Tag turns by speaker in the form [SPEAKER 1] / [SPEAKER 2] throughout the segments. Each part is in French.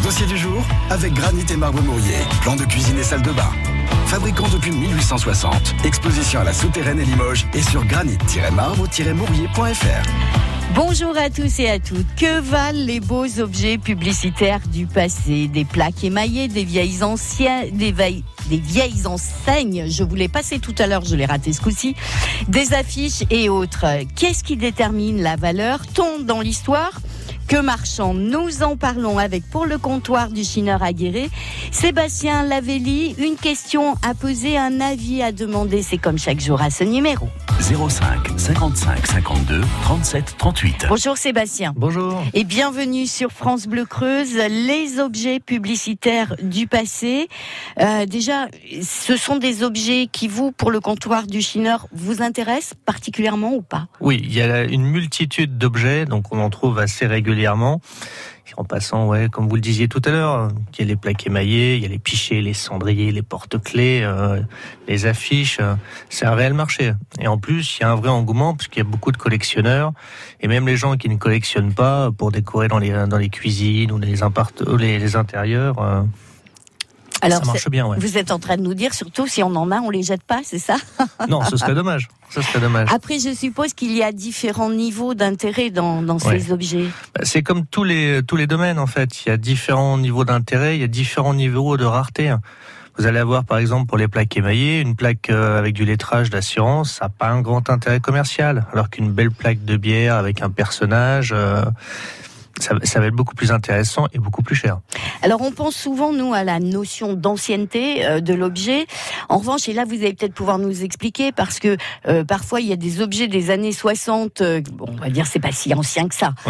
[SPEAKER 1] dossier du jour avec Granit et Marbre Mourier. Plan de cuisine et salle de bain. Fabricant depuis 1860. Exposition à la Souterraine et Limoges et sur granit-marbre-mourier.fr.
[SPEAKER 2] Bonjour à tous et à toutes. Que valent les beaux objets publicitaires du passé? Des plaques émaillées, des vieilles enseignes. Je vous l'ai passé tout à l'heure, je l'ai raté ce coup-ci. Des affiches et autres. Qu'est-ce qui détermine la valeur? Ton dans l'histoire? Que marchand? Nous en parlons avec, pour le comptoir du Chineur à Guéret, Sébastien Lavelli. Une question à poser, un avis à demander. C'est comme chaque jour à ce numéro.
[SPEAKER 3] 05 55 52 37 38.
[SPEAKER 2] Bonjour Sébastien.
[SPEAKER 4] Bonjour.
[SPEAKER 2] Et bienvenue sur France Bleu Creuse, les objets publicitaires du passé. Déjà, ce sont des objets qui, vous, pour le comptoir du Chineur, vous intéressent particulièrement ou pas?
[SPEAKER 4] Oui, il y a une multitude d'objets, donc on en trouve assez régulièrement. En passant, comme vous le disiez tout à l'heure, il y a les plaques émaillées, il y a les pichets, les cendriers, les porte-clés, les affiches. C'est un réel marché. Et en plus, il y a un vrai engouement parce qu'il y a beaucoup de collectionneurs et même les gens qui ne collectionnent pas pour décorer dans les cuisines ou les intérieurs.
[SPEAKER 2] Alors,
[SPEAKER 4] ça marche bien, ouais.
[SPEAKER 2] Vous êtes en train de nous dire, surtout si on en a, on les jette pas, c'est ça?
[SPEAKER 4] Non, ce serait dommage.
[SPEAKER 2] Après, je suppose qu'il y a différents niveaux d'intérêt dans ces objets.
[SPEAKER 4] C'est comme tous les domaines, en fait. Il y a différents niveaux d'intérêt, il y a différents niveaux de rareté. Vous allez avoir, par exemple, pour les plaques émaillées, une plaque avec du lettrage d'assurance, ça n'a pas un grand intérêt commercial. Alors qu'une belle plaque de bière avec un personnage... Ça va être beaucoup plus intéressant et beaucoup plus cher.
[SPEAKER 2] Alors on pense souvent, nous, à la notion d'ancienneté de l'objet. En revanche, et là vous allez peut-être pouvoir nous expliquer, parce que parfois il y a des objets des années 60, on va dire c'est pas si ancien que ça,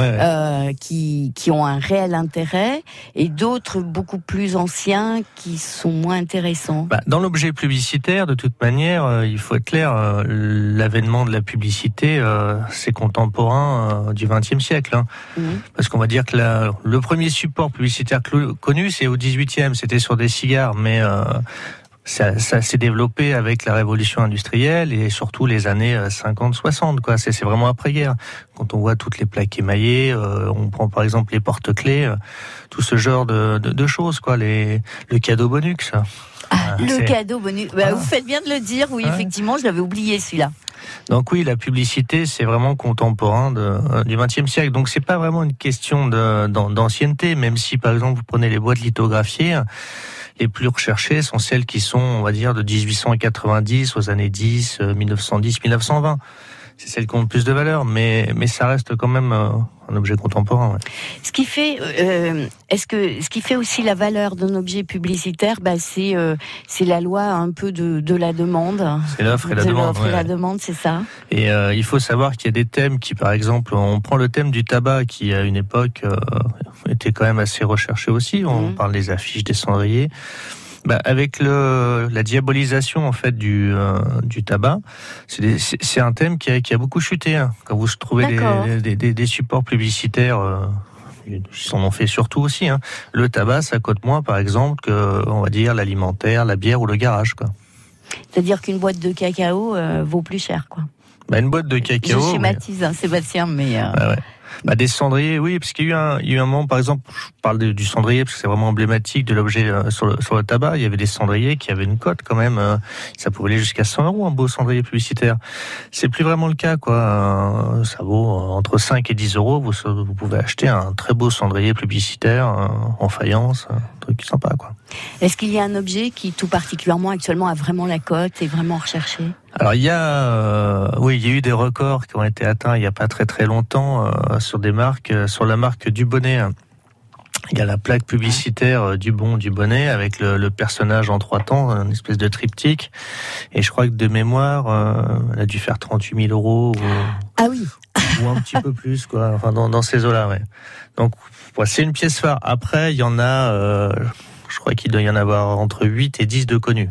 [SPEAKER 2] qui ont un réel intérêt, et d'autres beaucoup plus anciens qui sont moins intéressants.
[SPEAKER 4] Dans l'objet publicitaire, de toute manière, il faut être clair, l'avènement de la publicité, c'est contemporain du XXe siècle. Parce qu'on va dire que le premier support publicitaire connu, c'est au 18e, c'était sur des cigares, mais ça s'est développé avec la révolution industrielle et surtout les années 50-60, quoi. C'est vraiment après-guerre. Quand on voit toutes les plaques émaillées, on prend par exemple les porte-clés, tout ce genre de choses, quoi. Le cadeau bonus.
[SPEAKER 2] Le cadeau bonus. Vous faites bien de le dire, oui, effectivement, je l'avais oublié celui-là.
[SPEAKER 4] Donc oui, la publicité, c'est vraiment contemporain du XXe siècle. Donc c'est pas vraiment une question d'ancienneté, même si par exemple vous prenez les boîtes lithographiées, les plus recherchées sont celles qui sont, on va dire, de 1890 aux années 10, 1910, 1920. C'est celles qui ont le plus de valeur, mais ça reste quand même un objet contemporain. Ouais.
[SPEAKER 2] Ce qui fait aussi la valeur d'un objet publicitaire, c'est la loi un peu de la demande.
[SPEAKER 4] C'est l'offre et la demande.
[SPEAKER 2] L'offre et la demande, c'est ça.
[SPEAKER 4] Et il faut savoir qu'il y a des thèmes qui, par exemple, on prend le thème du tabac qui, à une époque, était quand même assez recherché aussi. On parle des affiches, des cendriers. Avec la diabolisation en fait du tabac, c'est un thème qui a beaucoup chuté. Quand vous trouvez des supports publicitaires, ils en ont fait surtout aussi. Le tabac, ça coûte moins, par exemple, que on va dire l'alimentaire, la bière ou le garage, quoi.
[SPEAKER 2] C'est-à-dire qu'une boîte de cacao vaut plus cher, quoi.
[SPEAKER 4] Une boîte de cacao.
[SPEAKER 2] Je schématise, Sébastien, mais.
[SPEAKER 4] Des cendriers, oui, parce qu'il y a eu un moment, par exemple, je parle du cendrier parce que c'est vraiment emblématique de l'objet sur le tabac. Il y avait des cendriers qui avaient une cote quand même. Ça pouvait aller jusqu'à 100 €, un beau cendrier publicitaire. C'est plus vraiment le cas, quoi. Ça vaut entre 5 et 10 €. Vous pouvez acheter un très beau cendrier publicitaire en faïence, un truc sympa, quoi.
[SPEAKER 2] Est-ce qu'il y a un objet qui, tout particulièrement actuellement, a vraiment la cote et vraiment recherché?
[SPEAKER 4] Alors il y a eu des records qui ont été atteints il n'y a pas très très longtemps sur des marques, sur la marque Dubonnet. Il y a la plaque publicitaire Dubonnet avec le personnage en 3 temps, une espèce de triptyque. Et je crois que de mémoire, elle a dû faire 38 000 €.
[SPEAKER 2] Ah oui.
[SPEAKER 4] Ou un petit peu plus, quoi. Enfin dans ces eaux-là, ouais. Donc c'est une pièce phare. Après il y en a, je crois qu'il doit y en avoir entre 8 et 10 de connus.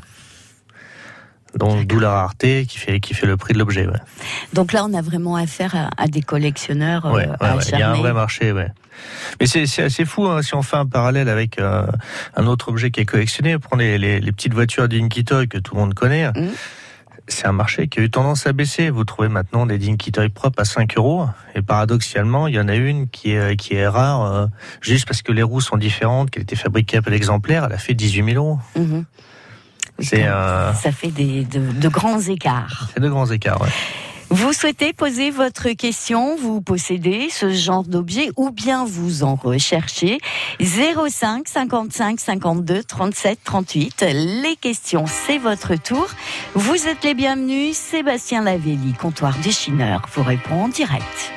[SPEAKER 4] Donc d'où la rareté qui fait le prix de l'objet. Ouais.
[SPEAKER 2] Donc là, on a vraiment affaire à des collectionneurs acharnés.
[SPEAKER 4] Il y a un vrai marché, ouais. Mais c'est assez fou si on fait un parallèle avec un autre objet qui est collectionné. Prenez les petites voitures d'Inky Toy que tout le monde connaît. C'est un marché qui a eu tendance à baisser. Vous trouvez maintenant des Dinky Toy propres à 5 €. Et paradoxalement, il y en a une qui est rare, juste parce que les roues sont différentes, qu'elle était fabriquée à peu d'exemplaires. Elle a fait 18 000 €.
[SPEAKER 2] Ça fait de grands écarts.
[SPEAKER 4] C'est de grands écarts, ouais.
[SPEAKER 2] Vous souhaitez poser votre question, vous possédez ce genre d'objet ou bien vous en recherchez. 05 55 52 37 38. Les questions, c'est votre tour. Vous êtes les bienvenus. Sébastien Lavelli, comptoir du Chineur, vous répond en direct.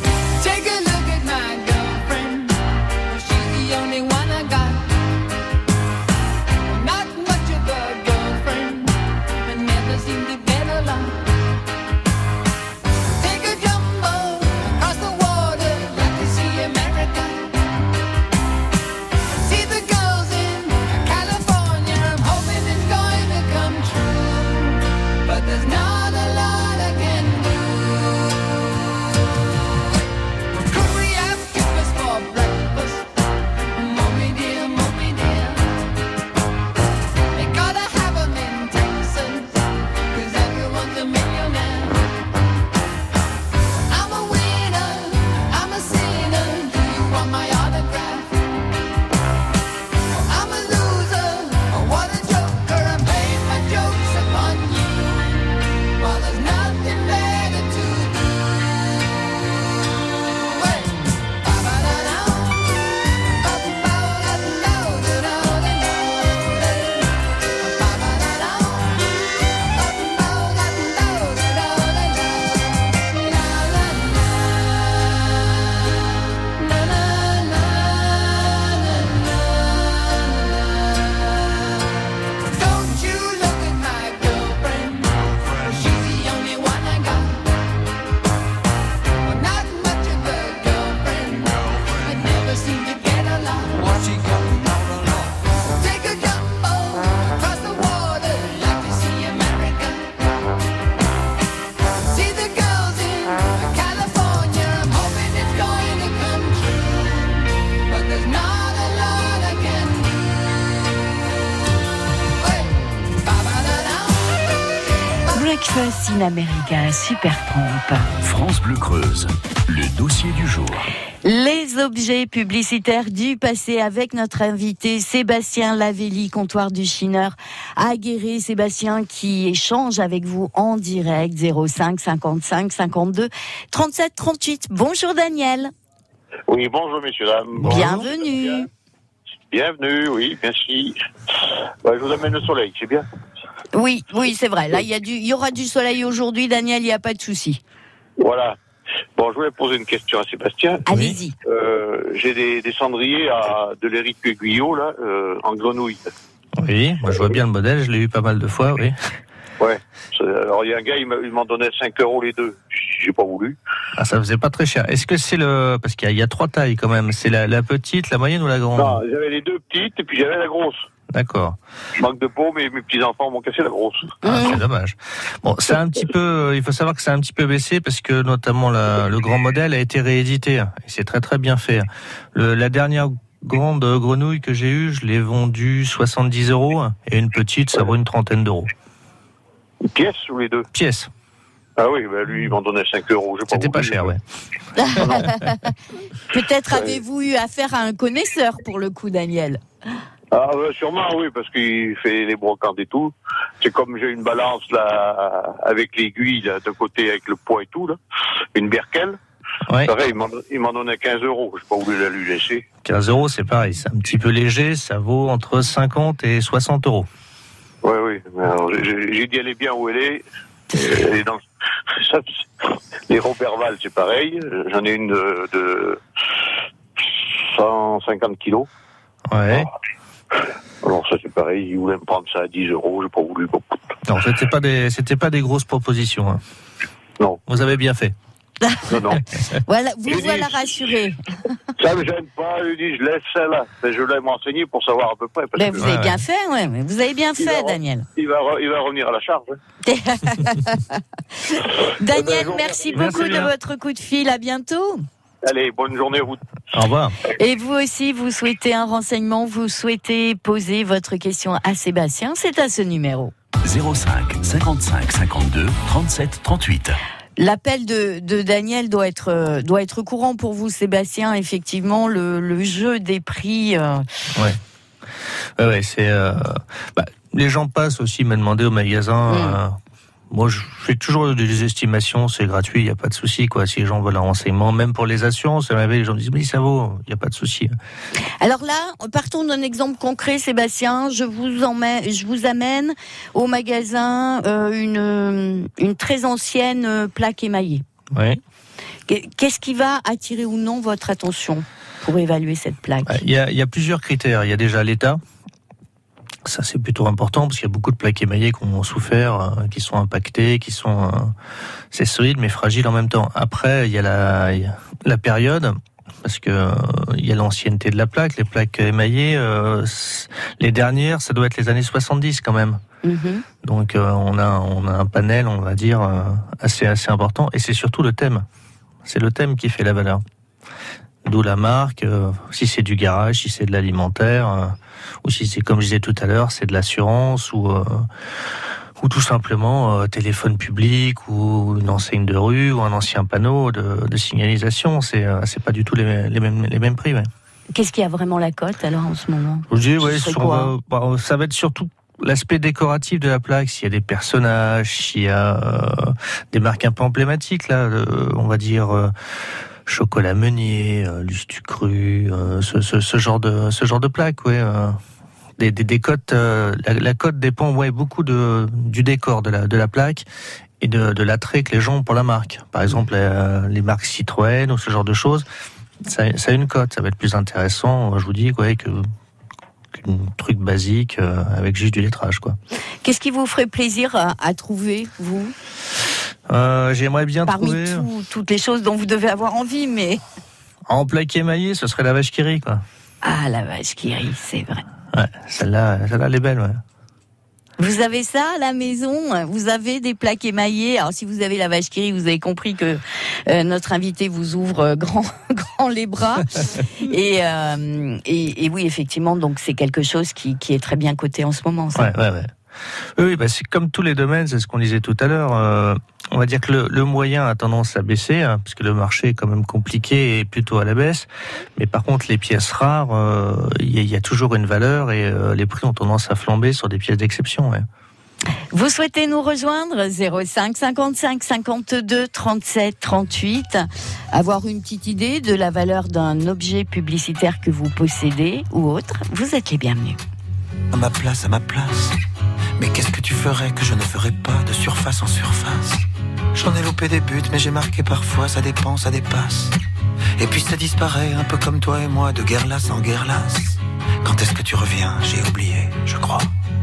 [SPEAKER 2] Breakfast in America, Super Trompe.
[SPEAKER 3] France Bleu Creuse, le dossier du jour.
[SPEAKER 2] Les objets publicitaires du passé avec notre invité Sébastien Lavelli, comptoir du Chineur à Guéret. Sébastien qui échange avec vous en direct, 05 55 52 37 38. Bonjour Daniel.
[SPEAKER 5] Oui, bonjour messieurs, dames.
[SPEAKER 2] Bienvenue.
[SPEAKER 5] Bienvenue, oui, merci. Je vous amène le soleil, c'est bien.
[SPEAKER 2] Oui, c'est vrai. Là, il y aura du soleil aujourd'hui, Daniel, il n'y a pas de souci.
[SPEAKER 5] Voilà. Bon, je voulais poser une question à Sébastien.
[SPEAKER 2] Allez-y.
[SPEAKER 5] J'ai des cendriers de l'Éric Guyot, là, en grenouille.
[SPEAKER 4] Oui, moi je vois bien le modèle, je l'ai eu pas mal de fois, oui.
[SPEAKER 5] Ouais. Alors, il y a un gars, il m'en donnait 5 € les deux. J'ai pas voulu.
[SPEAKER 4] Ah, ça faisait pas très cher. Est-ce que c'est parce qu'il y a 3 tailles quand même. C'est la petite, la moyenne ou la grande?
[SPEAKER 5] Non, j'avais les deux petites et puis j'avais la grosse.
[SPEAKER 4] D'accord.
[SPEAKER 5] Je manque de peau, mais mes petits-enfants m'ont cassé la grosse.
[SPEAKER 4] Ah, c'est dommage. Bon, c'est un petit peu, il faut savoir que c'est un petit peu baissé parce que notamment le grand modèle a été réédité. Et c'est très très bien fait. La dernière grande grenouille que j'ai eue, je l'ai vendue 70 € et une petite, ça vaut une trentaine d'euros.
[SPEAKER 5] Une pièce ou les deux?
[SPEAKER 4] Pièce.
[SPEAKER 5] Ah oui, lui, il m'en donnait 5 €.
[SPEAKER 4] C'était pas cher, ouais.
[SPEAKER 2] Peut-être avez-vous eu affaire à un connaisseur pour le coup, Daniel.
[SPEAKER 5] Ah, sûrement, oui, parce qu'il fait les brocantes et tout. C'est comme j'ai une balance, là, avec l'aiguille, là, de côté, avec le poids et tout, là. Une Berkel.
[SPEAKER 4] Ouais.
[SPEAKER 5] Pareil, il m'en donnait 15 €. Je n'ai pas voulu la lui laisser.
[SPEAKER 4] 15 €, c'est pareil. C'est un petit peu léger. Ça vaut entre 50 et 60 €.
[SPEAKER 5] Oui. Alors, j'ai dit, elle est bien où elle est. Et dans, les Roberval, c'est pareil. J'en ai une de 150 kilos.
[SPEAKER 4] Ouais.
[SPEAKER 5] Alors ça c'est pareil, ils voulaient me prendre ça à 10 €, j'ai pas voulu.
[SPEAKER 4] Non, c'était pas des grosses propositions. Hein.
[SPEAKER 5] Non.
[SPEAKER 4] Vous avez bien fait.
[SPEAKER 5] Non.
[SPEAKER 2] Voilà, voilà rassuré.
[SPEAKER 5] Ça me gêne pas, je dis, je laisse celle-là. Mais je l'ai m'enseigner pour savoir à peu près.
[SPEAKER 2] Mais vous avez bien fait, ouais. Mais vous avez bien fait, Daniel.
[SPEAKER 5] Il va revenir à la charge. Hein.
[SPEAKER 2] Daniel, merci beaucoup de votre coup de fil. À bientôt.
[SPEAKER 5] Allez, bonne journée à vous.
[SPEAKER 4] Au revoir.
[SPEAKER 2] Et vous aussi, vous souhaitez un renseignement, vous souhaitez poser votre question à Sébastien, c'est à ce numéro.
[SPEAKER 3] 05 55 52 37 38.
[SPEAKER 2] L'appel de Daniel doit être courant pour vous, Sébastien. Effectivement, le jeu des prix.
[SPEAKER 4] Ouais, c'est. Les gens passent aussi me demander au magasin. Moi, je fais toujours des estimations, c'est gratuit, il n'y a pas de souci, quoi. Si les gens veulent un renseignement, même pour les assurances, les gens disent, mais ça vaut, il n'y a pas de souci.
[SPEAKER 2] Alors là, partons d'un exemple concret, Sébastien. Je vous amène au magasin une très ancienne plaque émaillée.
[SPEAKER 4] Oui.
[SPEAKER 2] Qu'est-ce qui va attirer ou non votre attention pour évaluer cette plaque ?
[SPEAKER 4] Il y a plusieurs critères. Il y a déjà l'état. Ça, c'est plutôt important parce qu'il y a beaucoup de plaques émaillées qui ont souffert, qui sont impactées, c'est solide mais fragile en même temps. Après, il y a la période, parce que il y a l'ancienneté de la plaque. Les plaques émaillées, les dernières, ça doit être les années 70 quand même. Mm-hmm. Donc, on a un panel, on va dire, assez important. Et c'est surtout le thème. C'est le thème qui fait la valeur. D'où la marque, si c'est du garage, si c'est de l'alimentaire, ou si c'est, comme je disais tout à l'heure, c'est de l'assurance, ou tout simplement téléphone public, ou une enseigne de rue, ou un ancien panneau de signalisation. C'est pas du tout les mêmes prix. Ouais.
[SPEAKER 2] Qu'est-ce qui a vraiment la cote alors en ce moment ?
[SPEAKER 4] Je dis, ça va être surtout l'aspect décoratif de la plaque, s'il y a des personnages, s'il y a des marques un peu emblématiques, là, on va dire... Chocolat Meunier, Lustu Cru, ce genre de plaque, ouais. Des cotes. La cote dépend, beaucoup du décor de la plaque et de l'attrait que les gens ont pour la marque. Par exemple, les marques Citroën ou ce genre de choses, ça a une cote. Ça va être plus intéressant, je vous dis, qu'un truc basique avec juste du lettrage, quoi.
[SPEAKER 2] Qu'est-ce qui vous ferait plaisir à trouver, vous ?
[SPEAKER 4] J'aimerais bien trouver...
[SPEAKER 2] Parmi toutes les choses dont vous devez avoir envie, mais...
[SPEAKER 4] En plaque émaillée, ce serait la vache qui rit, quoi.
[SPEAKER 2] Ah, la vache qui rit, c'est vrai.
[SPEAKER 4] Ouais, celle-là, elle est belle, ouais.
[SPEAKER 2] Vous avez ça à la maison ? Vous avez des plaques émaillées ? Alors, si vous avez la vache qui rit, vous avez compris que notre invité vous ouvre grand les bras. et oui, effectivement, donc c'est quelque chose qui est très bien coté en ce moment, ça.
[SPEAKER 4] Ouais. Oui, c'est comme tous les domaines, c'est ce qu'on disait tout à l'heure. On va dire que le moyen a tendance à baisser, parce que le marché est quand même compliqué et plutôt à la baisse. Mais par contre, les pièces rares, il y a toujours une valeur et les prix ont tendance à flamber sur des pièces d'exception. Ouais.
[SPEAKER 2] Vous souhaitez nous rejoindre 05 55 52 37 38, avoir une petite idée de la valeur d'un objet publicitaire que vous possédez ou autre, vous êtes les bienvenus.
[SPEAKER 6] À ma place, mais qu'est-ce que tu ferais que je ne ferais pas de surface en surface ? J'en ai loupé des buts, mais j'ai marqué parfois, ça dépend, ça dépasse. Et puis ça disparaît, un peu comme toi et moi, de guerre lasse en guerre lasse. Quand est-ce que tu reviens ? J'ai oublié, je crois.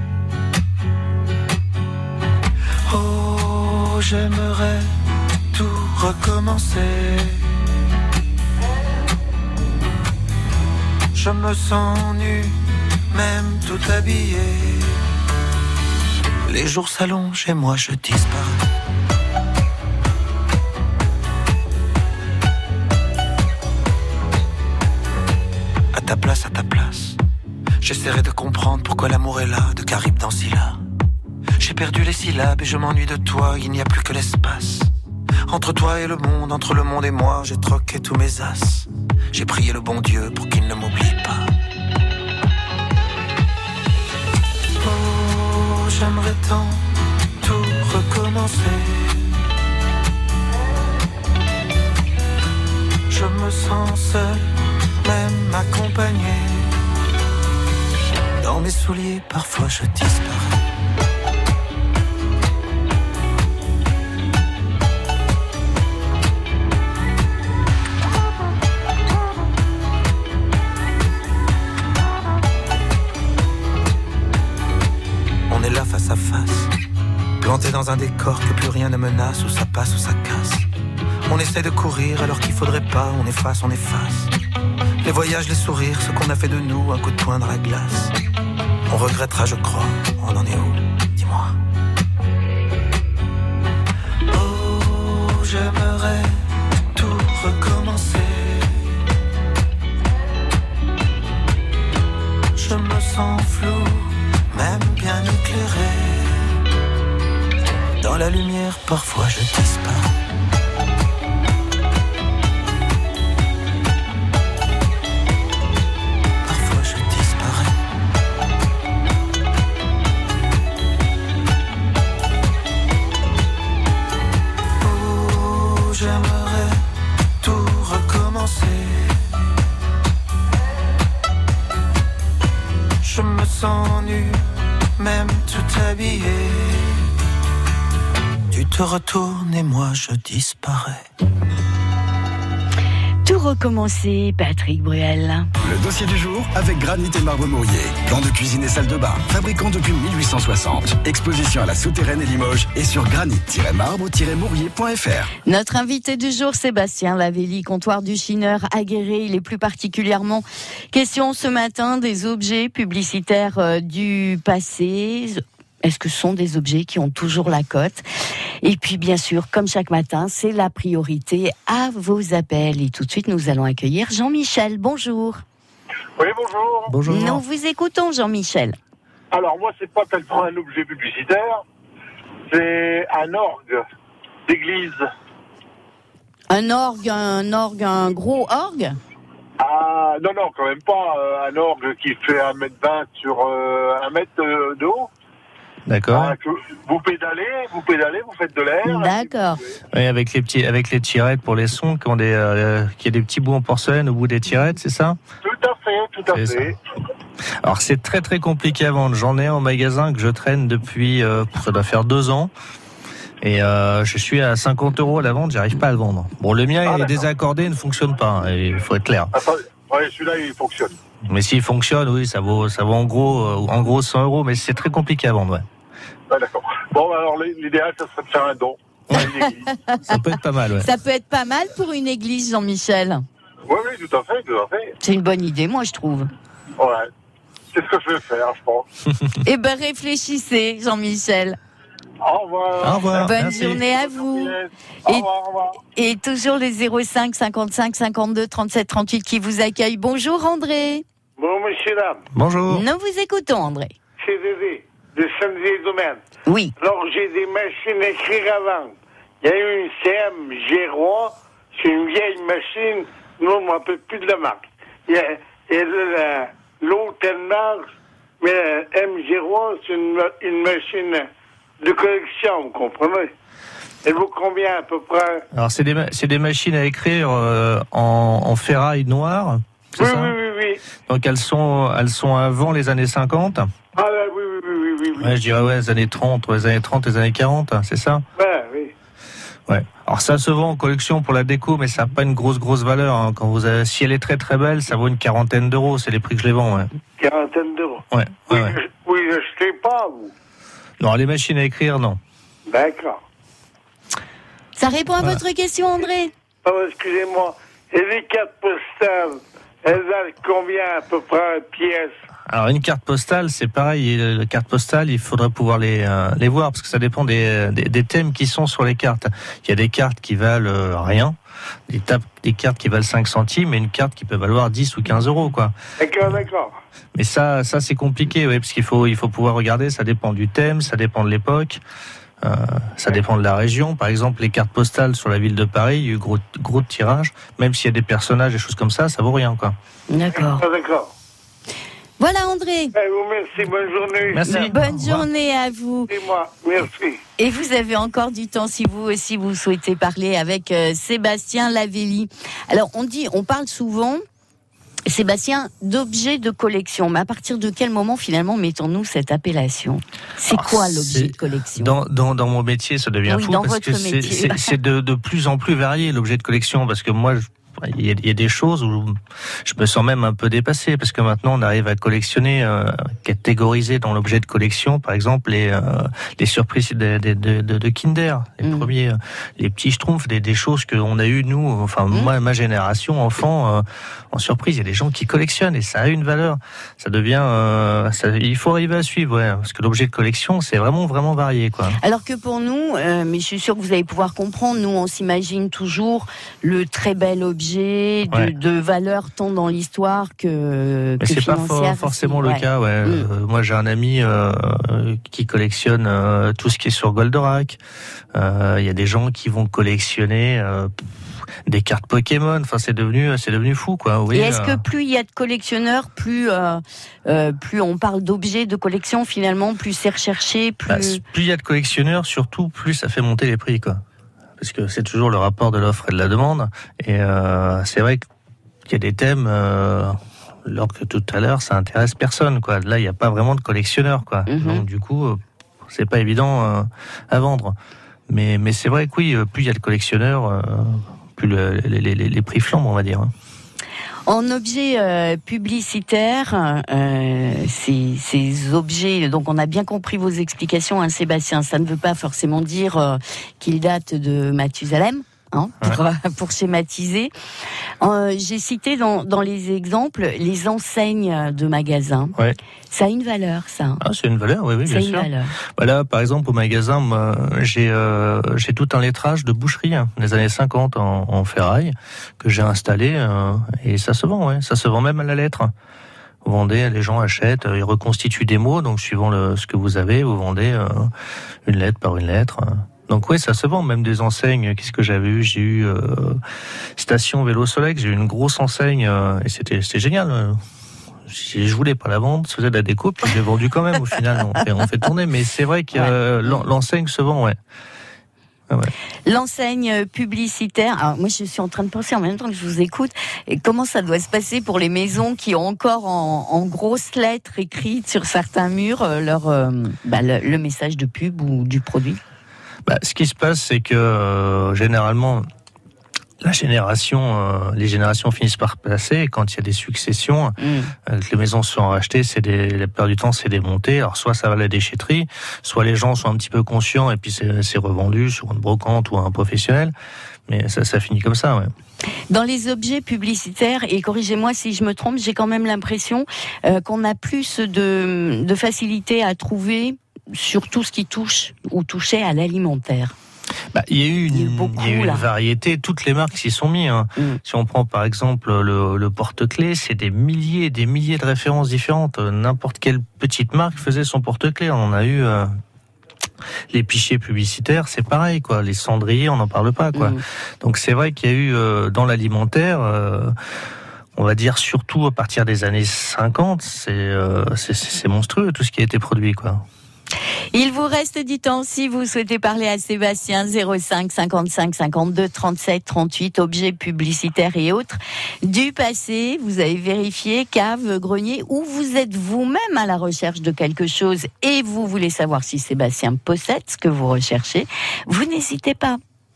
[SPEAKER 6] Oh, j'aimerais tout recommencer. Je me sens nu, même tout habillé. Les jours s'allongent et moi je disparais. À ta place, j'essaierai de comprendre pourquoi l'amour est là, de Caribe dans Scylla. J'ai perdu les syllabes et je m'ennuie de toi, il n'y a plus que l'espace. Entre toi et le monde, entre le monde et moi, j'ai troqué tous mes as. J'ai prié le bon Dieu pour qu'il ne m'oublie pas. J'aimerais tant tout recommencer. Je me sens seul, même accompagné. Dans mes souliers, parfois je disparais. On est là face à face, planté dans un décor que plus rien ne menace, où ça passe, où ça casse. On essaie de courir alors qu'il faudrait pas, on efface. Les voyages, les sourires, ce qu'on a fait de nous, un coup de poing dans la glace. On regrettera, je crois, on en est où ? Dis-moi. Oh, j'aimerais tout recommencer. Je me sens flou, même bien éclairé. Dans la lumière, parfois je disparais. Parfois je disparais. Oh, j'aimerais tout recommencer. Je me sens nu, même tout habillé. Tu te retournes et moi je disparais.
[SPEAKER 2] Tout recommencer, Patrick Bruel.
[SPEAKER 1] Le dossier du jour avec Granit et Marbre Mourier. Plan de cuisine et salle de bain. Fabricant depuis 1860. Exposition à la Souterraine et Limoges et sur granit-marbre-mourier.fr.
[SPEAKER 2] Notre invité du jour, Sébastien Lavelli, comptoir du Chineur à Guéret. Il est plus particulièrement question ce matin des objets publicitaires du passé. Est-ce que ce sont des objets qui ont toujours la cote? Et puis, bien sûr, comme chaque matin, c'est la priorité à vos appels. Et tout de suite, nous allons accueillir Jean-Michel. Bonjour.
[SPEAKER 5] Oui, bonjour.
[SPEAKER 4] Bonjour.
[SPEAKER 2] Nous vous écoutons, Jean-Michel.
[SPEAKER 5] Alors, moi, c'est pas tellement un objet publicitaire, c'est un orgue d'église.
[SPEAKER 2] Un orgue, un gros orgue?
[SPEAKER 5] Ah, non, quand même pas. Un orgue qui fait 1m20 sur 1 mètre de haut.
[SPEAKER 4] D'accord.
[SPEAKER 5] Ah, vous pédalez, vous faites de l'air.
[SPEAKER 2] D'accord.
[SPEAKER 4] Oui, avec les tirettes pour les sons, qui a des petits bouts en porcelaine au bout des tirettes, c'est ça?
[SPEAKER 5] Tout à fait.
[SPEAKER 4] Alors c'est très très compliqué à vendre. J'en ai en magasin que je traîne depuis, ça doit faire 2 ans. Et je suis à 50 € à la vente, j'arrive pas à le vendre. Bon, le mien il est désaccordé, il ne fonctionne pas, il faut être clair.
[SPEAKER 5] Attendez, ouais, celui-là il fonctionne.
[SPEAKER 4] Mais s'il fonctionne, oui, ça vaut en gros 100 €, mais c'est très compliqué à vendre, ouais.
[SPEAKER 5] Ah, d'accord. Bon, alors l'idéal, ça serait de faire un don.
[SPEAKER 4] Ça peut être pas mal, ouais.
[SPEAKER 2] Ça peut être pas mal pour une église, Jean-Michel.
[SPEAKER 5] Oui, tout à fait.
[SPEAKER 2] C'est une bonne idée, moi, je trouve.
[SPEAKER 5] Ouais. C'est ce que je vais faire, je pense.
[SPEAKER 2] Eh ben, réfléchissez, Jean-Michel.
[SPEAKER 5] Au revoir.
[SPEAKER 4] Au revoir.
[SPEAKER 2] Bonne
[SPEAKER 4] Merci.
[SPEAKER 2] journée à vous.
[SPEAKER 5] Au revoir.
[SPEAKER 2] Et toujours les 05 55 52 37 38 qui vous accueillent. Bonjour, André.
[SPEAKER 7] Bon, monsieur, dame,
[SPEAKER 4] Bonjour.
[SPEAKER 2] Nous vous écoutons, André.
[SPEAKER 7] c'est Dédé, de Saint-Dié-Domaine.
[SPEAKER 2] Oui.
[SPEAKER 7] Alors, j'ai des machines à écrire à vendre. Il y a eu une CM G3, c'est une vieille machine, nous, on ne rappelle plus de la marque. Il y a l'autre, elle marche, mais M03, c'est une machine de collection, vous comprenez? Elle vaut combien, à peu près?
[SPEAKER 4] Alors c'est des machines à écrire en ferraille noire, c'est ça?
[SPEAKER 7] Oui.
[SPEAKER 4] Donc elles sont avant les années 50.
[SPEAKER 7] Ah, là, oui.
[SPEAKER 4] Ouais, je dirais les années 30, les années 40, c'est ça?
[SPEAKER 7] Ouais, oui.
[SPEAKER 4] Ouais. Alors ça se vend en collection pour la déco, mais ça n'a pas une grosse valeur. Hein. Si elle est très très belle, ça vaut une 40aine d'euros. C'est les prix que je les vends. Ouais.
[SPEAKER 7] 40aine d'euros.
[SPEAKER 4] Ouais.
[SPEAKER 7] Vous les achetez pas, vous?
[SPEAKER 4] Non, les machines à écrire, non.
[SPEAKER 7] D'accord.
[SPEAKER 2] Ça répond à votre question, André?
[SPEAKER 7] Oh, excusez-moi. Et les cartes postales, elles valent combien à peu près pièce?
[SPEAKER 4] Alors une carte postale, c'est pareil. La carte postale, il faudrait pouvoir les voir parce que ça dépend des thèmes qui sont sur les cartes. Il y a des cartes qui valent rien, des cartes qui valent 5 centimes et une carte qui peut valoir 10 ou 15 €, quoi.
[SPEAKER 7] D'accord.
[SPEAKER 4] Mais ça c'est compliqué, ouais, parce qu'il faut pouvoir regarder. Ça dépend du thème, ça dépend de l'époque. Ça dépend de la région. Par exemple, les cartes postales sur la ville de Paris, il y a eu gros de tirages. Même s'il y a des personnages et choses comme ça vaut rien, quoi.
[SPEAKER 2] D'accord.
[SPEAKER 7] D'accord.
[SPEAKER 2] Voilà, André.
[SPEAKER 7] Vous merci, bonne journée.
[SPEAKER 4] Merci.
[SPEAKER 2] Bonne journée à vous.
[SPEAKER 7] C'est moi, merci.
[SPEAKER 2] Et vous avez encore du temps si vous aussi vous souhaitez parler avec Sébastien Lavelli. Alors on parle souvent, Sébastien, d'objets de collection. Mais à partir de quel moment finalement mettons-nous cette appellation? C'est quoi l'objet de collection?
[SPEAKER 4] Dans mon métier, ça devient fou
[SPEAKER 2] dans
[SPEAKER 4] parce
[SPEAKER 2] votre
[SPEAKER 4] que
[SPEAKER 2] métier.
[SPEAKER 4] c'est de plus en plus varié l'objet de collection, parce que moi il y a des choses où je me sens même un peu dépassé, parce que maintenant on arrive à collectionner, catégoriser dans l'objet de collection, par exemple les surprises de Kinder, les premiers, les petits schtroumpfs, des choses qu'on a eu nous, enfin moi, ma génération, enfant, en surprise. Il y a des gens qui collectionnent et ça a une valeur. Ça devient, il faut arriver à suivre, ouais, parce que l'objet de collection c'est vraiment varié, quoi.
[SPEAKER 2] Alors que pour nous, mais je suis sûre que vous allez pouvoir comprendre, nous on s'imagine toujours le très bel objet objets de valeur tant dans l'histoire que
[SPEAKER 4] mais c'est
[SPEAKER 2] financière.
[SPEAKER 4] Pas forcément le cas. Ouais. Moi, j'ai un ami qui collectionne tout ce qui est sur Goldorak. Il y a des gens qui vont collectionner des cartes Pokémon. Enfin, c'est devenu fou, quoi. Oui,
[SPEAKER 2] et est-ce que plus il y a de collectionneurs, plus on parle d'objets de collection, finalement, plus c'est recherché, plus
[SPEAKER 4] il y a de collectionneurs, surtout plus ça fait monter les prix, quoi. Parce que c'est toujours le rapport de l'offre et de la demande. Et c'est vrai qu'il y a des thèmes, l'ordre que tout à l'heure, ça intéresse personne, quoi. Là, il n'y a pas vraiment de collectionneurs, quoi. Donc, du coup, c'est pas évident à vendre. Mais c'est vrai que oui, plus il y a de collectionneurs, plus les prix flambent, on va dire.
[SPEAKER 2] En objets publicitaires, ces objets, donc on a bien compris vos explications, hein, Sébastien, ça ne veut pas forcément dire qu'ils datent de Mathusalem. Pour schématiser. J'ai cité dans les exemples les enseignes de magasins. Ouais. Ça a une valeur, ça.
[SPEAKER 4] Ah, c'est une valeur, oui, bien sûr. Voilà, par exemple, au magasin, j'ai tout un lettrage de boucherie des années 50 en ferraille que j'ai installé et ça se vend, ça se vend même à la lettre. Vous vendez, les gens achètent, ils reconstituent des mots, donc suivant ce que vous avez, vous vendez une lettre par une lettre. Donc oui, ça se vend, même des enseignes. Qu'est-ce que j'avais eu ? J'ai eu Station Vélo Soleil, j'ai eu une grosse enseigne et c'était génial. Je voulais pas la vendre, je faisais de la déco, puis je l'ai vendu quand même au final. On fait tourner, mais c'est vrai que l'enseigne se vend, ouais.
[SPEAKER 2] L'enseigne publicitaire. Alors moi, je suis en train de penser en même temps que je vous écoute. Et comment ça doit se passer pour les maisons qui ont encore en grosses lettres écrites sur certains murs le message de pub ou du produit ?
[SPEAKER 4] Ce qui se passe, c'est que généralement, les générations finissent par passer. Et quand il y a des successions, que les maisons sont rachetées, la plupart du temps, c'est démonté. Alors soit ça va à la déchetterie, soit les gens sont un petit peu conscients et puis c'est revendu sur une brocante ou un professionnel. Mais ça finit comme ça, ouais.
[SPEAKER 2] Dans les objets publicitaires, et corrigez-moi si je me trompe, j'ai quand même l'impression qu'on a plus de facilité à trouver sur tout ce qui touchait à l'alimentaire.
[SPEAKER 4] Il y a eu une variété, toutes les marques s'y sont mis. Si on prend par exemple le porte-clés, c'est des milliers et des milliers de références différentes. N'importe quelle petite marque faisait son porte-clés. On en a eu les pichets publicitaires, c'est pareil, quoi. Les cendriers, on n'en parle pas, quoi. Donc c'est vrai qu'il y a eu dans l'alimentaire, on va dire surtout à partir des années 50, c'est monstrueux tout ce qui a été produit, quoi.
[SPEAKER 2] Il vous reste du temps si vous souhaitez parler à Sébastien, 05 55 52 37 38, objets publicitaires et autres du passé. Vous avez vérifié, cave, grenier, ou vous êtes vous-même à la recherche de quelque chose et vous voulez savoir si Sébastien possède ce que vous recherchez. Vous n'hésitez pas.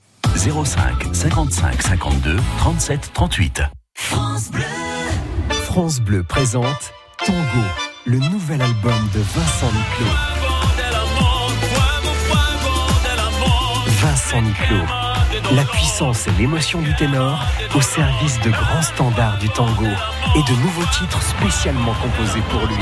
[SPEAKER 3] 05 55 52 37 38.
[SPEAKER 8] France Bleu. France Bleu présente Tango, le nouvel album de Vincent Niclot. Vincent Niclot, la puissance et l'émotion du ténor au service de grands standards du tango et de nouveaux titres spécialement composés pour lui.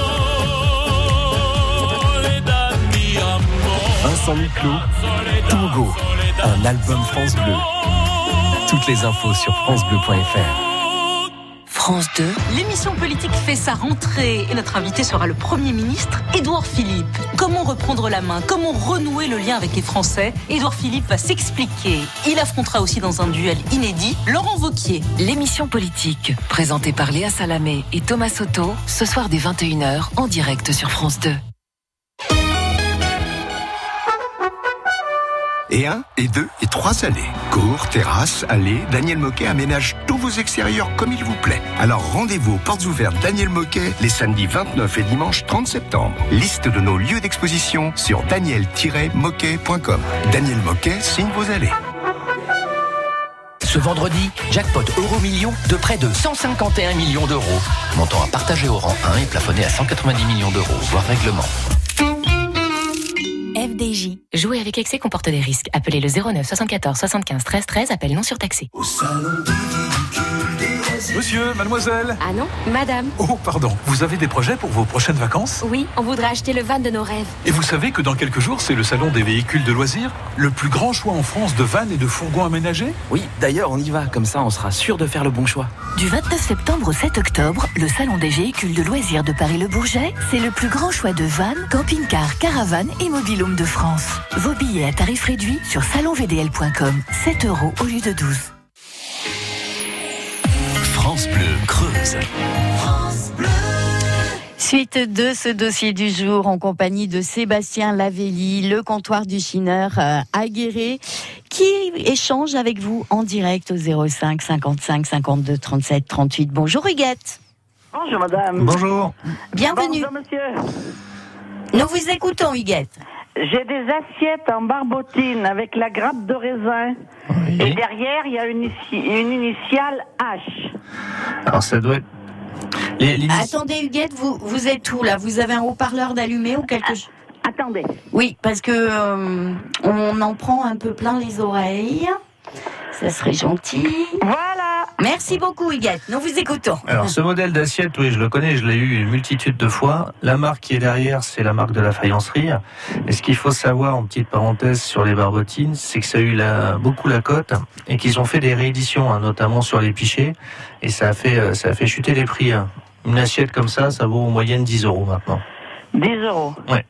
[SPEAKER 8] Vincent Niclot, Tango, un album France Bleu. Toutes les infos sur francebleu.fr.
[SPEAKER 9] France 2. L'émission politique fait sa rentrée et notre invité sera le Premier ministre Édouard Philippe. Comment reprendre la main ? Comment renouer le lien avec les Français ? Édouard Philippe va s'expliquer. Il affrontera aussi dans un duel inédit Laurent Wauquiez.
[SPEAKER 10] L'émission politique, présentée par Léa Salamé et Thomas Soto, ce soir dès 21h en direct sur France 2.
[SPEAKER 11] Et 1, et 2, et 3 allées. Cours, terrasse, allées, Daniel Moquet aménage tous vos extérieurs comme il vous plaît. Alors rendez-vous aux portes ouvertes Daniel Moquet les samedis 29 et dimanche 30 septembre. Liste de nos lieux d'exposition sur daniel-moquet.com. Daniel Moquet signe vos allées.
[SPEAKER 12] Ce vendredi, jackpot Euro-Million de près de 151 millions d'euros. Montant à partager au rang 1 et plafonné à 190 millions d'euros, voire règlement.
[SPEAKER 13] FDJ. Jouer avec excès comporte des risques. Appelez le 09 74 75 13 13. Appel non surtaxé.
[SPEAKER 14] Au salon du véhicule de Monsieur, mademoiselle.
[SPEAKER 13] Ah non, madame.
[SPEAKER 14] Oh, pardon. Vous avez des projets pour vos prochaines vacances?
[SPEAKER 13] Oui, on voudrait acheter le van de nos rêves.
[SPEAKER 14] Et vous savez que dans quelques jours, c'est le salon des véhicules de loisirs? Le plus grand choix en France de vannes et de fourgons aménagés?
[SPEAKER 15] Oui, d'ailleurs, on y va. Comme ça, on sera sûr de faire le bon choix.
[SPEAKER 16] Du 29 septembre au 7 octobre, le salon des véhicules de loisirs de Paris-le-Bourget, c'est le plus grand choix de vannes, camping-cars, caravanes et mobil-homes de France. Vos billets à tarif réduit sur salonvdl.com. 7 € au lieu de 12.
[SPEAKER 3] France Bleu Creuse.
[SPEAKER 2] Suite de ce dossier du jour en compagnie de Sébastien Lavelli, le comptoir du Chineur à Guéret, qui échange avec vous en direct au 05 55 52 37 38. Bonjour Huguette.
[SPEAKER 17] Bonjour madame.
[SPEAKER 4] Bonjour.
[SPEAKER 2] Bienvenue.
[SPEAKER 17] Bonjour monsieur.
[SPEAKER 2] Nous vous écoutons Huguette.
[SPEAKER 17] J'ai des assiettes en barbotine avec la grappe de raisin. Oui. Et derrière, il y a une initiale H.
[SPEAKER 4] Alors ça doit être...
[SPEAKER 2] Attendez Huguette, vous êtes où là? Vous avez un haut-parleur d'allumé ou quelque chose?
[SPEAKER 17] Attendez.
[SPEAKER 2] Oui, parce que on en prend un peu plein les oreilles. Ça serait gentil.
[SPEAKER 17] Voilà.
[SPEAKER 2] Merci beaucoup Huguette, nous vous écoutons.
[SPEAKER 4] Alors ce modèle d'assiette, oui je le connais, je l'ai eu une multitude de fois. La marque qui est derrière, c'est la marque de la faïencerie. Et ce qu'il faut savoir, en petite parenthèse sur les barbotines, c'est que ça a eu beaucoup la cote et qu'ils ont fait des rééditions, notamment sur les pichets. Et ça a fait chuter les prix. Une assiette comme ça vaut en moyenne 10 € maintenant.
[SPEAKER 17] 10 €.
[SPEAKER 4] Ouais.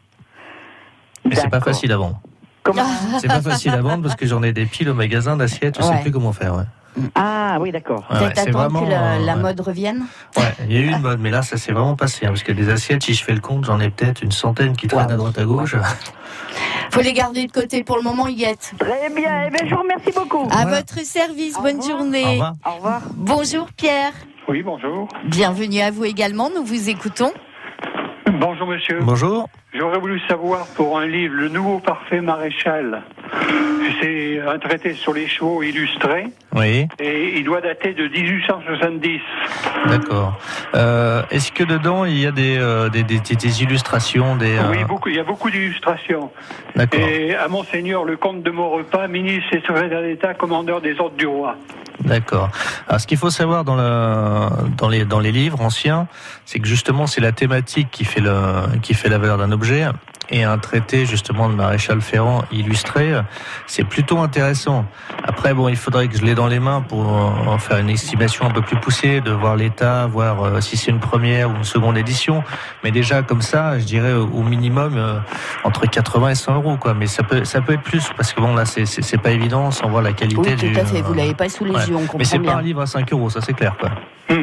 [SPEAKER 4] Mais c'est pas facile à vendre.
[SPEAKER 17] Comment?
[SPEAKER 4] C'est pas facile à vendre parce que j'en ai des piles au magasin d'assiettes, je sais plus comment faire. Ouais.
[SPEAKER 17] Ah oui, d'accord.
[SPEAKER 2] Peut-être attendre que la mode revienne.
[SPEAKER 4] Ouais, il y a eu une mode, mais là ça s'est vraiment passé. Parce que des assiettes, si je fais le compte, j'en ai peut-être une centaine qui traînent à droite à gauche.
[SPEAKER 2] Faut les garder de côté pour le moment, Huguette.
[SPEAKER 17] Très bien, eh bien, je vous remercie beaucoup.
[SPEAKER 2] À votre service, bonne journée.
[SPEAKER 17] Au revoir. Au revoir.
[SPEAKER 2] Bonjour Pierre.
[SPEAKER 18] Oui, bonjour.
[SPEAKER 2] Bienvenue à vous également, nous vous écoutons.
[SPEAKER 18] Bonjour monsieur.
[SPEAKER 4] Bonjour.
[SPEAKER 18] J'aurais voulu savoir pour un livre, Le Nouveau Parfait Maréchal. C'est un traité sur les chevaux illustré.
[SPEAKER 4] Oui.
[SPEAKER 18] Et il doit dater de 1870.
[SPEAKER 4] D'accord. Est-ce que dedans il y a des illustrations
[SPEAKER 18] Oui, il y a beaucoup d'illustrations.
[SPEAKER 4] D'accord.
[SPEAKER 18] Et à Monseigneur le comte de Maurepas, ministre et secrétaire d'État, commandeur des ordres du roi.
[SPEAKER 4] D'accord. Alors, ce qu'il faut savoir dans les livres anciens, c'est que justement c'est la thématique qui fait la valeur d'un objet. Et un traité justement de maréchal Ferrand illustré, c'est plutôt intéressant. Après, il faudrait que je l'ai dans les mains pour en faire une estimation un peu plus poussée, de voir l'état, voir si c'est une première ou une seconde édition. Mais déjà comme ça, je dirais au minimum entre 80 et 100 €, quoi. Mais ça peut être plus parce que là c'est pas évident sans voir la qualité
[SPEAKER 2] du. Oui, tout à fait. Vous l'avez pas sous les yeux, on comprend bien.
[SPEAKER 4] Mais c'est pas un livre à 5 €, ça c'est clair, quoi.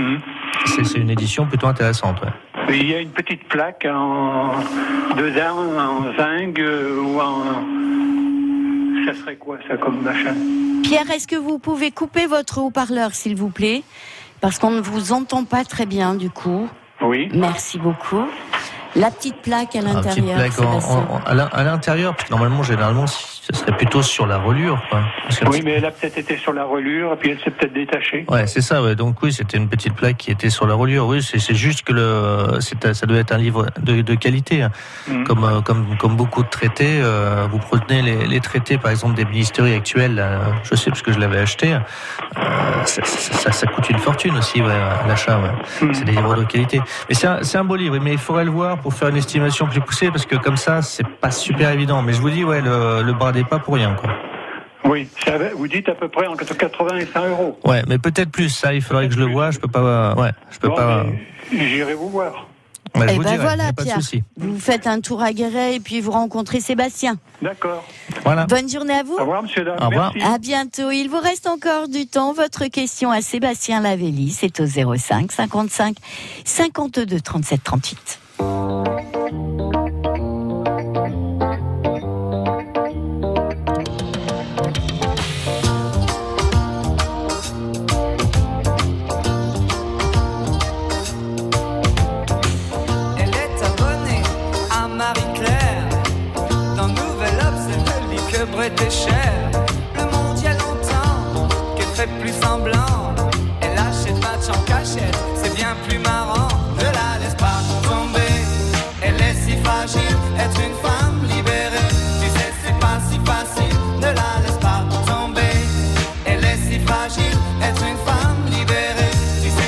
[SPEAKER 4] C'est une édition plutôt intéressante, ouais.
[SPEAKER 18] Il y a une petite plaque dedans, en zinc ou en... Ça serait quoi ça comme machin?
[SPEAKER 2] Pierre, est-ce que vous pouvez couper votre haut-parleur s'il vous plaît? Parce qu'on ne vous entend pas très bien du coup.
[SPEAKER 18] Oui.
[SPEAKER 2] Merci beaucoup. La petite plaque à l'intérieur.
[SPEAKER 4] Petite plaque à l'intérieur, parce que généralement, ce serait plutôt sur la relure, quoi.
[SPEAKER 18] Oui, mais elle a peut-être été sur la relure, et puis elle s'est peut-être détachée.
[SPEAKER 4] Ouais, c'est ça, ouais. Donc oui, c'était une petite plaque qui était sur la relure. Oui, c'est juste que ça doit être un livre de qualité. Comme beaucoup de traités, vous prenez les traités, par exemple, des ministéries actuelles, je sais parce que je l'avais acheté, ça coûte une fortune aussi, ouais, à l'achat, ouais. C'est des livres de qualité. Mais c'est un beau livre, mais il faudrait le voir pour faire une estimation plus poussée, parce que comme ça, c'est pas super évident. Mais je vous dis, ouais, le bradez pas pour rien, quoi.
[SPEAKER 18] Oui, vous dites à peu près entre 80 et 100 €.
[SPEAKER 4] Ouais, mais peut-être plus. Ça, il faudrait que je le voie. Je peux pas. Ouais, je peux pas.
[SPEAKER 18] J'irai vous voir.
[SPEAKER 4] Ouais,
[SPEAKER 2] et ben voilà,
[SPEAKER 4] pas
[SPEAKER 2] Pierre. Vous faites un tour à Guéret et puis vous rencontrez Sébastien.
[SPEAKER 18] D'accord.
[SPEAKER 4] Voilà.
[SPEAKER 2] Bonne journée à vous.
[SPEAKER 18] Au revoir, monsieur.
[SPEAKER 4] Au revoir.
[SPEAKER 18] Merci.
[SPEAKER 2] À bientôt. Il vous reste encore du temps. Votre question à Sébastien Lavelli, c'est au 05 55 52 37 38.
[SPEAKER 19] Était cher, le monde y a longtemps qu'elle fait plus semblant. Elle achète match en cachette, c'est bien plus marrant. Ne la laisse pas tomber, elle est si fragile. Être une femme libérée, tu sais c'est pas si facile. Ne la laisse pas tomber, elle est si fragile. Être une femme libérée, tu sais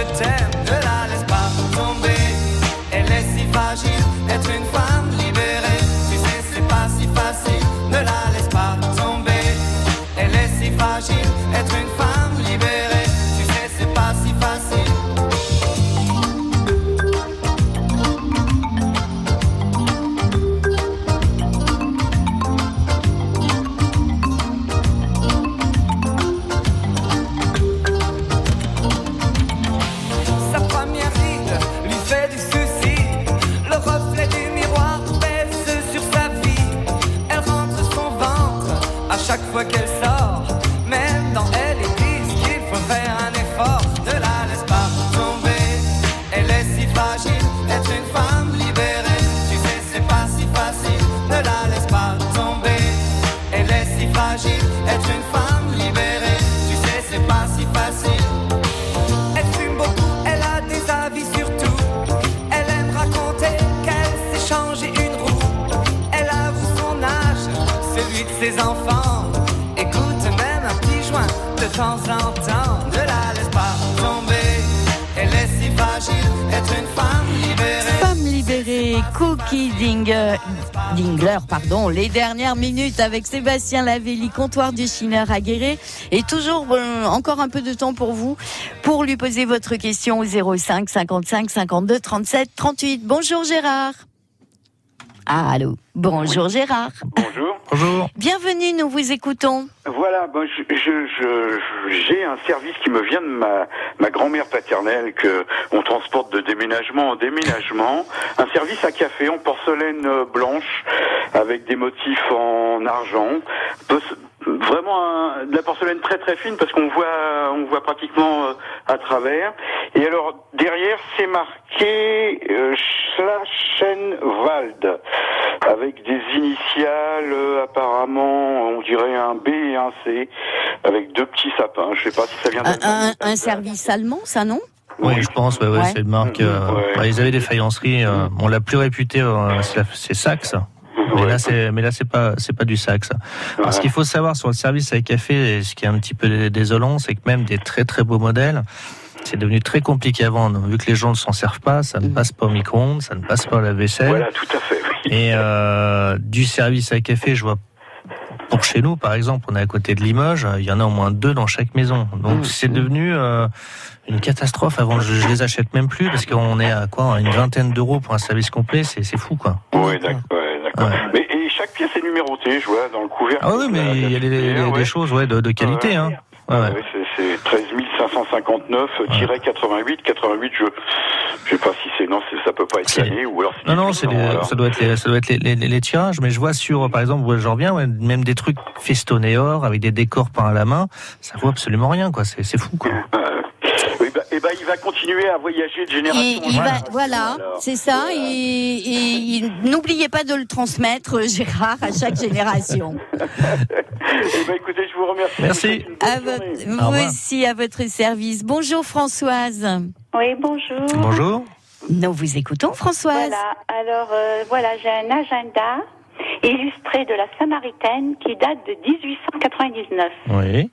[SPEAKER 19] je t'aime, ne la laisse pas tomber. Elle est si fragile, être une femme libérée. Tu sais, c'est pas si facile, ne la laisse pas tomber. Elle est si fragile, être une femme libérée. Tu sais, c'est pas si facile. Chaque fois qu'elle sort, même dans elle, ils disent qu'il faut faire un effort. Ne la laisse pas tomber, elle est si fragile, être une femme libérée. Tu sais, c'est pas si facile, ne la laisse pas tomber. Elle est si fragile, être une femme libérée. Tu sais, c'est pas si facile. Elle fume beaucoup, elle a des avis sur tout. Elle aime raconter qu'elle s'est changé une roue. Elle avoue son âge, celui de ses enfants. De temps en temps, ne la laisse pas tomber. Elle est si fragile, être une femme libérée.
[SPEAKER 2] Femme libérée, Cookie Dingler, pardon. Les dernières minutes avec Sébastien Lavelli, comptoir du Chineur à Guéret. Et toujours encore un peu de temps pour vous, pour lui poser votre question au 05 55 52 37 38. Bonjour Gérard. Ah, allô. Bonjour Gérard.
[SPEAKER 20] Bonjour.
[SPEAKER 4] Bonjour.
[SPEAKER 2] Bienvenue, nous vous écoutons.
[SPEAKER 20] Voilà, ben j'ai un service qui me vient de ma grand-mère paternelle que on transporte de déménagement en déménagement. Un service à café en porcelaine blanche avec des motifs en argent. Vraiment de la porcelaine très très fine parce qu'on voit pratiquement à travers. Et alors derrière c'est marqué Schlachenwald avec des initiales apparemment on dirait un B et un C avec deux petits sapins. Je sais pas si ça vient
[SPEAKER 2] un service allemand, ça non?
[SPEAKER 4] Oui, je pense, ouais. C'est une marque. Ils avaient des faïenceries. On l'a plus réputé, c'est Saks. Mais là, c'est pas du Saks. Alors, ce qu'il faut savoir sur le service à café, et ce qui est un petit peu désolant, c'est que même des très très beaux modèles, c'est devenu très compliqué à vendre. Vu que les gens ne s'en servent pas, ça ne passe pas au micro-ondes, ça ne passe pas à la vaisselle.
[SPEAKER 20] Voilà, tout à fait. Oui.
[SPEAKER 4] Et du service à café, je vois. Pour chez nous, par exemple, on est à côté de Limoges, il y en a au moins 2 dans chaque maison. Donc c'est devenu une catastrophe. Avant, je les achète même plus parce qu'on est à quoi, une vingtaine d'euros pour un service complet, c'est fou quoi.
[SPEAKER 20] Oui, d'accord. Ouais. Mais et chaque pièce est numérotée, je vois dans le couvercle.
[SPEAKER 4] Ah oui, mais il y a des choses de qualité. Hein.
[SPEAKER 20] Ouais. C'est 13 559 88. 88, je sais pas si ça peut pas être l'année ou alors.
[SPEAKER 4] Non, ça doit être les tirages. Mais je vois par exemple, j'en reviens, même des trucs festonnés or avec des décors peints à la main, ça vaut absolument rien, quoi. C'est fou, quoi.
[SPEAKER 20] Il va continuer à voyager de génération en génération.
[SPEAKER 2] Voilà, c'est ça. Et n'oubliez pas de le transmettre, Gérard, à chaque génération.
[SPEAKER 20] Écoutez, je vous remercie.
[SPEAKER 4] Merci.
[SPEAKER 2] Vous aussi, à votre service. Bonjour Françoise.
[SPEAKER 21] Oui, bonjour.
[SPEAKER 4] Bonjour.
[SPEAKER 2] Nous vous écoutons, Françoise.
[SPEAKER 21] Voilà, alors j'ai un agenda illustré de la Samaritaine qui date de 1899.
[SPEAKER 4] Oui.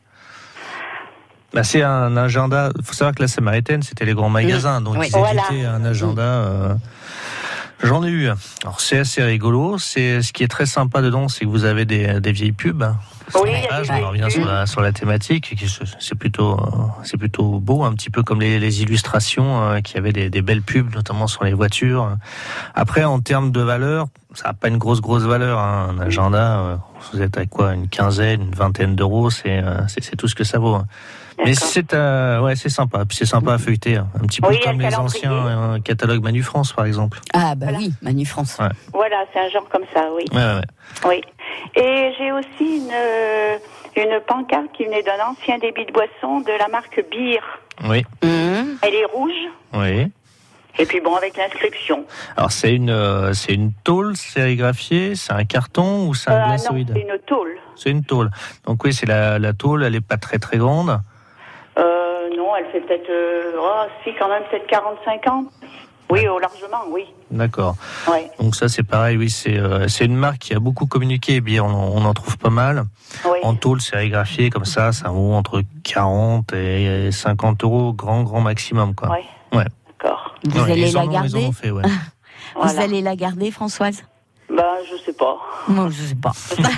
[SPEAKER 4] C'est un agenda. Il faut savoir que la Samaritaine, c'était les grands magasins, donc ils éditaient un agenda. J'en ai eu. Alors c'est assez rigolo. Ce qui est très sympa dedans, c'est que vous avez des vieilles pubs.
[SPEAKER 21] Oui,
[SPEAKER 4] on revient sur la thématique. C'est plutôt beau, un petit peu comme les illustrations qui avaient des belles pubs, notamment sur les voitures. Après, en termes de valeur, ça n'a pas une grosse valeur. Hein. Un agenda, vous êtes à quoi, une quinzaine, une vingtaine d'euros, c'est tout ce que ça vaut. Mais c'est sympa. Puis c'est sympa à feuilleter, un petit peu comme les anciens catalogues Manu France, par exemple.
[SPEAKER 2] Ah oui, Manu France.
[SPEAKER 4] Ouais.
[SPEAKER 21] Voilà, c'est un genre comme ça, oui.
[SPEAKER 4] Ouais.
[SPEAKER 21] Oui. Et j'ai aussi une pancarte qui venait d'un ancien débit de boisson de la marque Beer.
[SPEAKER 4] Oui.
[SPEAKER 21] Elle est rouge.
[SPEAKER 4] Oui.
[SPEAKER 21] Et puis avec l'inscription.
[SPEAKER 4] Alors c'est une tôle sérigraphiée, c'est un carton ou c'est un glaçoïde?
[SPEAKER 21] Non, c'est une tôle.
[SPEAKER 4] C'est une tôle. Donc oui, c'est la tôle, elle est pas très très grande.
[SPEAKER 21] Non, elle fait peut-être, quand même peut-être 45 ans. Oui, largement, oui.
[SPEAKER 4] D'accord.
[SPEAKER 21] Ouais.
[SPEAKER 4] Donc ça c'est pareil, oui, c'est une marque qui a beaucoup communiqué, bien on en trouve pas mal.
[SPEAKER 21] Oui.
[SPEAKER 4] En tôle sérigraphiée comme ça vaut entre 40 et 50 euros, grand maximum, quoi.
[SPEAKER 21] Ouais.
[SPEAKER 4] Ouais.
[SPEAKER 21] D'accord.
[SPEAKER 2] Vous allez la garder.
[SPEAKER 4] Ouais.
[SPEAKER 2] Vous allez la garder, Françoise?
[SPEAKER 21] Je sais pas.
[SPEAKER 2] Moi, je sais pas.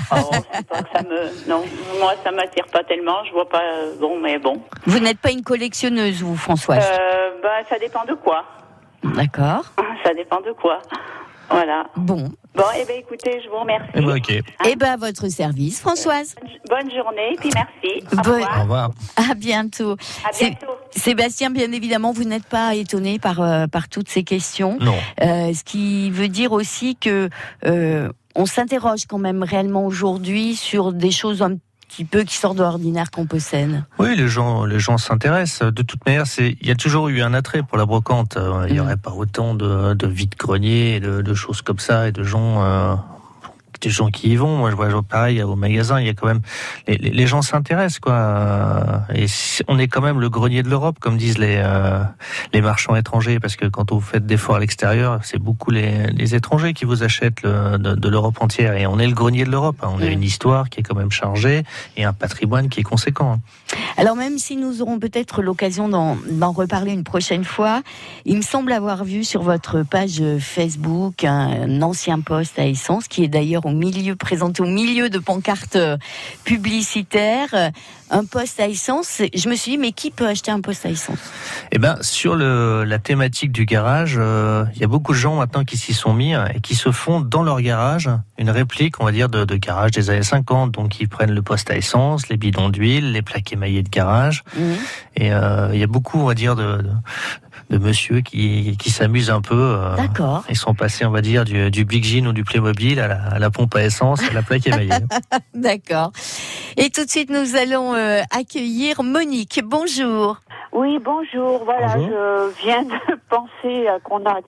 [SPEAKER 21] Non, moi, ça m'attire pas tellement. Je vois pas. Mais bon.
[SPEAKER 2] Vous n'êtes pas une collectionneuse, vous, Françoise?
[SPEAKER 21] Ça dépend de quoi.
[SPEAKER 2] D'accord.
[SPEAKER 21] Ça dépend de quoi. Voilà.
[SPEAKER 2] Bon.
[SPEAKER 21] Écoutez, je vous remercie.
[SPEAKER 4] Ok.
[SPEAKER 2] À votre service, Françoise.
[SPEAKER 21] Bonne journée, puis merci.
[SPEAKER 4] Au revoir.
[SPEAKER 2] À bientôt.
[SPEAKER 21] À bientôt.
[SPEAKER 2] Sébastien, bien évidemment, vous n'êtes pas étonné par toutes ces questions.
[SPEAKER 4] Non.
[SPEAKER 2] Ce qui veut dire aussi que on s'interroge quand même réellement aujourd'hui sur des choses un petit peu qui sortent de l'ordinaire qu'on possède.
[SPEAKER 4] Oui, les gens s'intéressent. De toute manière, il y a toujours eu un attrait pour la brocante. Il n'y aurait pas autant de vides-greniers, de choses comme ça, et de gens qui y vont. Moi, je vois pareil au magasin. Il y a quand même les gens s'intéressent, quoi. Et on est quand même le grenier de l'Europe, comme disent les marchands étrangers, parce que quand vous faites des foires à l'extérieur, c'est beaucoup les étrangers qui vous achètent de l'Europe entière. Et on est le grenier de l'Europe. On a une histoire qui est quand même chargée et un patrimoine qui est conséquent.
[SPEAKER 2] Alors même si nous aurons peut-être l'occasion d'en reparler une prochaine fois, il me semble avoir vu sur votre page Facebook un ancien poste à essence qui est d'ailleurs présenté au milieu de pancartes publicitaires, un poste à essence. Je me suis dit, mais qui peut acheter un poste à essence?
[SPEAKER 4] Sur la thématique du garage, il y a beaucoup de gens maintenant qui s'y sont mis et qui se font dans leur garage une réplique, on va dire, de garage des années 50. Donc ils prennent le poste à essence, les bidons d'huile, les plaques émaillées de garage. Et il y a beaucoup, on va dire, de monsieur qui s'amusent un peu.
[SPEAKER 2] D'accord.
[SPEAKER 4] Ils sont passés, on va dire, du Big Jean ou du Playmobil à la pompe à essence, à la plaque émaillée.
[SPEAKER 2] D'accord. Et tout de suite, nous allons accueillir Monique. Bonjour.
[SPEAKER 21] Oui, bonjour. Voilà,
[SPEAKER 4] bonjour.
[SPEAKER 21] Je viens de penser qu'on a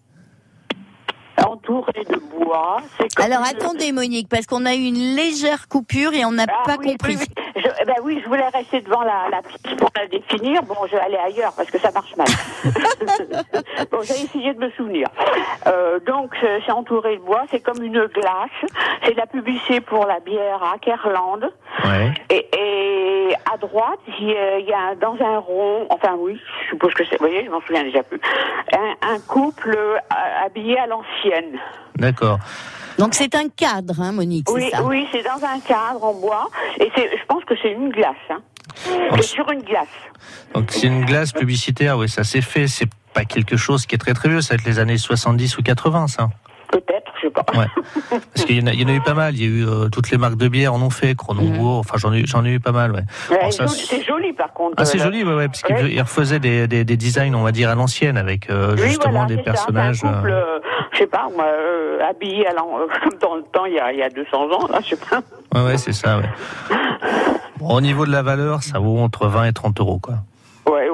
[SPEAKER 21] entouré de bois.
[SPEAKER 2] Alors attendez, Monique, parce qu'on a eu une légère coupure et on n'a pas compris.
[SPEAKER 21] Oui, je voulais rester devant la pièce pour la définir. Bon, je vais aller ailleurs parce que ça marche mal. Bon, j'ai essayé de me souvenir. Donc, c'est entouré de bois. C'est comme une glace. C'est de la publicité pour la bière Ackerland.
[SPEAKER 4] Ouais.
[SPEAKER 21] Et à droite, il y a dans un rond, enfin oui, je suppose que c'est, vous voyez, je m'en souviens déjà plus, un couple habillé à l'ancienne.
[SPEAKER 4] D'accord.
[SPEAKER 2] Donc c'est un cadre, hein, Monique,
[SPEAKER 21] oui,
[SPEAKER 2] c'est ça?
[SPEAKER 21] Oui, c'est dans un cadre en bois. Et je pense que c'est une glace. C'est sur une glace.
[SPEAKER 4] Donc c'est une glace publicitaire, oui, ça s'est fait. C'est pas quelque chose qui est très très vieux, ça va être les années 70 ou 80, ça.
[SPEAKER 21] Peut-être, je sais pas.
[SPEAKER 4] Ouais. Parce qu'il y en a eu pas mal. Il y a eu toutes les marques de bière en ont fait, Kronenbourg. Enfin, j'en ai eu pas mal, ouais.
[SPEAKER 21] C'est joli, par contre.
[SPEAKER 4] Ah, c'est joli, ouais, parce qu'ils refaisaient des designs, on va dire, à l'ancienne, avec justement des personnages.
[SPEAKER 21] Ça, un couple, je sais pas, moi, habillé comme dans le temps, il y a 200 ans, là, je sais pas.
[SPEAKER 4] Ouais, c'est ça, ouais. Bon, au niveau de la valeur, ça vaut entre 20 et 30 euros, quoi.
[SPEAKER 21] Ouais,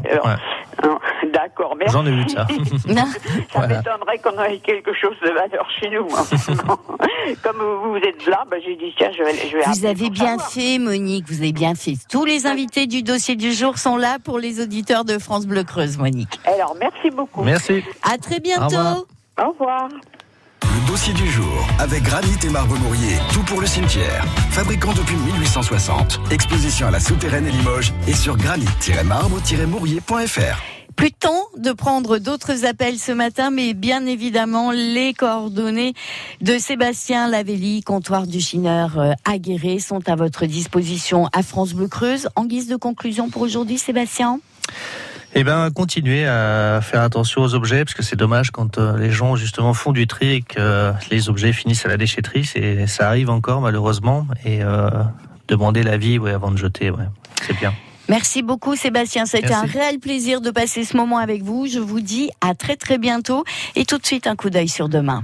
[SPEAKER 21] d'accord, merci.
[SPEAKER 4] J'en ai eu de ça.
[SPEAKER 21] Ça m'étonnerait qu'on ait quelque chose de valeur chez nous. Comme vous êtes là, j'ai dit tiens, je vais
[SPEAKER 2] Vous avez bien fait, Monique, vous avez bien fait. Tous les invités du dossier du jour sont là pour les auditeurs de France Bleu Creuse, Monique.
[SPEAKER 21] Alors, merci beaucoup.
[SPEAKER 4] Merci.
[SPEAKER 2] À très bientôt.
[SPEAKER 21] Au revoir.
[SPEAKER 1] Le dossier du jour avec Granit et Marbre Mourier, tout pour le cimetière. Fabricant depuis 1860. Exposition à la Souterraine et Limoges et sur granit-marbre-mourier.fr.
[SPEAKER 2] Plus de temps de prendre d'autres appels ce matin, mais bien évidemment, les coordonnées de Sébastien Lavelli, comptoir du Chineur à Guéret, sont à votre disposition à France Bleu Creuse. En guise de conclusion pour aujourd'hui, Sébastien ?
[SPEAKER 4] Continuez à faire attention aux objets, parce que c'est dommage quand les gens justement font du tri et que les objets finissent à la déchetterie. Ça arrive encore malheureusement, et demander l'avis avant de jeter, c'est bien.
[SPEAKER 2] Merci beaucoup Sébastien, c'était un réel plaisir de passer ce moment avec vous. Je vous dis à très très bientôt et tout de suite un coup d'œil sur demain.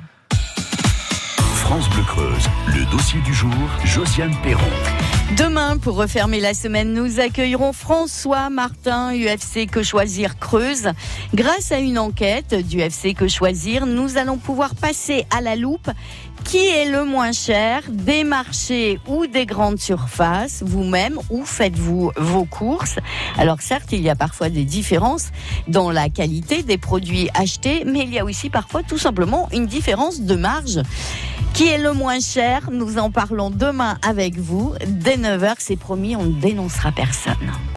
[SPEAKER 1] France Bleu Creuse, le dossier du jour, Josiane Perron.
[SPEAKER 2] Demain, pour refermer la semaine, nous accueillerons François Martin, UFC Que Choisir Creuse. Grâce à une enquête du UFC Que Choisir, nous allons pouvoir passer à la loupe Qui est le moins cher des marchés ou des grandes surfaces, vous-même, où faites-vous vos courses? Alors certes, il y a parfois des différences dans la qualité des produits achetés, mais il y a aussi parfois tout simplement une différence de marge. Qui est le moins cher? Nous en parlons demain avec vous. Dès 9h, c'est promis, on ne dénoncera personne.